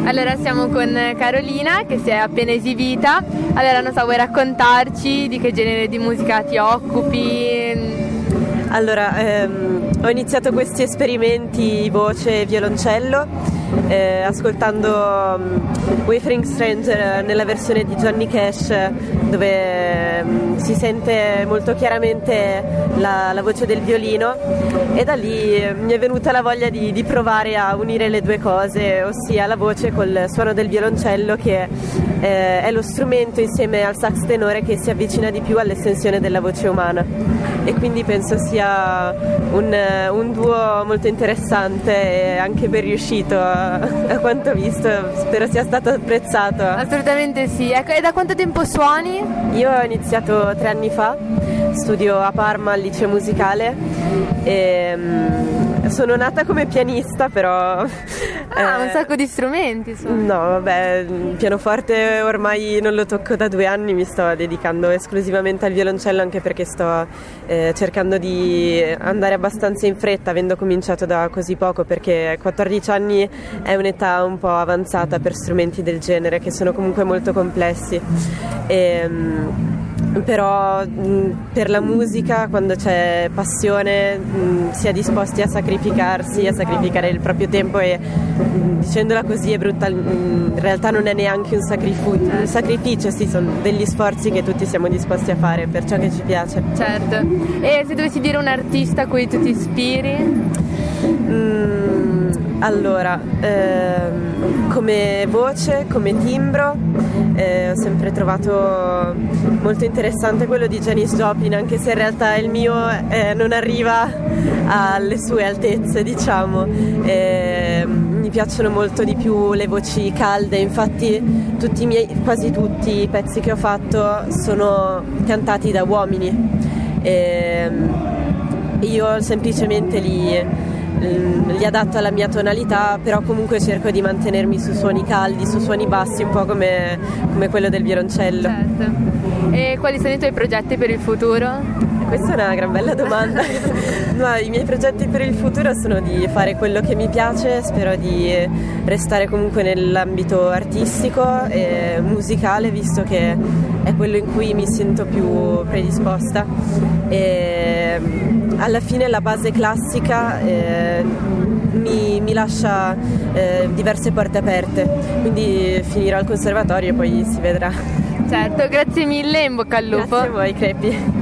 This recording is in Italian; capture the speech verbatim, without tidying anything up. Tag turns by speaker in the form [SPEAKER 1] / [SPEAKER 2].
[SPEAKER 1] Allora siamo con Carolina che si è appena esibita. Allora non so, vuoi raccontarci di che genere di musica ti occupi?
[SPEAKER 2] Allora, ehm, ho iniziato questi esperimenti voce e violoncello eh, ascoltando um, Wayfaring Stranger nella versione di Johnny Cash, dove um, si sente molto chiaramente la, la voce del violino, e da lì eh, mi è venuta la voglia di, di provare a unire le due cose, ossia la voce col suono del violoncello, che eh, è lo strumento insieme al sax tenore che si avvicina di più all'estensione della voce umana, e quindi penso sia un, un duo molto interessante e anche ben riuscito a, a quanto ho visto. Spero sia stato apprezzato.
[SPEAKER 1] Assolutamente sì. Ecco, e da quanto tempo suoni?
[SPEAKER 2] Io ho iniziato tre anni fa, studio a Parma al liceo musicale e um, sono nata come pianista, però
[SPEAKER 1] ah,
[SPEAKER 2] eh,
[SPEAKER 1] un sacco di strumenti suoni.
[SPEAKER 2] No, vabbè, il pianoforte ormai non lo tocco da due anni, mi sto dedicando esclusivamente al violoncello, anche perché sto eh, cercando di andare abbastanza in fretta, avendo cominciato da così poco, perché quattordici anni è un'età un po' avanzata per strumenti del genere, che sono comunque molto complessi. E, però mh, per la musica, quando c'è passione, mh, si è disposti a sacrificarsi, a sacrificare il proprio tempo, e mh, dicendola così è brutta, mh, in realtà non è neanche un, sacrificio, un sacrificio, sì, sono degli sforzi che tutti siamo disposti a fare per ciò che ci piace.
[SPEAKER 1] Certo. E se dovessi dire un artista a cui tu ti ispiri?
[SPEAKER 2] Mm, allora, ehm, come voce, come timbro, eh, ho sempre trovato molto interessante quello di Janis Joplin, anche se in realtà il mio eh, non arriva alle sue altezze, diciamo. Eh, mi piacciono molto di più le voci calde, infatti tutti i miei, quasi tutti i pezzi che ho fatto sono cantati da uomini. Eh, io semplicemente li li adatto alla mia tonalità, però comunque cerco di mantenermi su suoni caldi, su suoni bassi, un po' come, come quello del violoncello.
[SPEAKER 1] Certo. E quali sono i tuoi progetti per il futuro?
[SPEAKER 2] Questa è una gran bella domanda. No, i miei progetti per il futuro sono di fare quello che mi piace, spero di restare comunque nell'ambito artistico e musicale, visto che è quello in cui mi sento più predisposta, e alla fine la base classica eh, mi, mi lascia eh, diverse porte aperte, quindi finirò al conservatorio e poi si vedrà.
[SPEAKER 1] Certo, grazie mille e in bocca al lupo.
[SPEAKER 2] Grazie a voi, Crepi.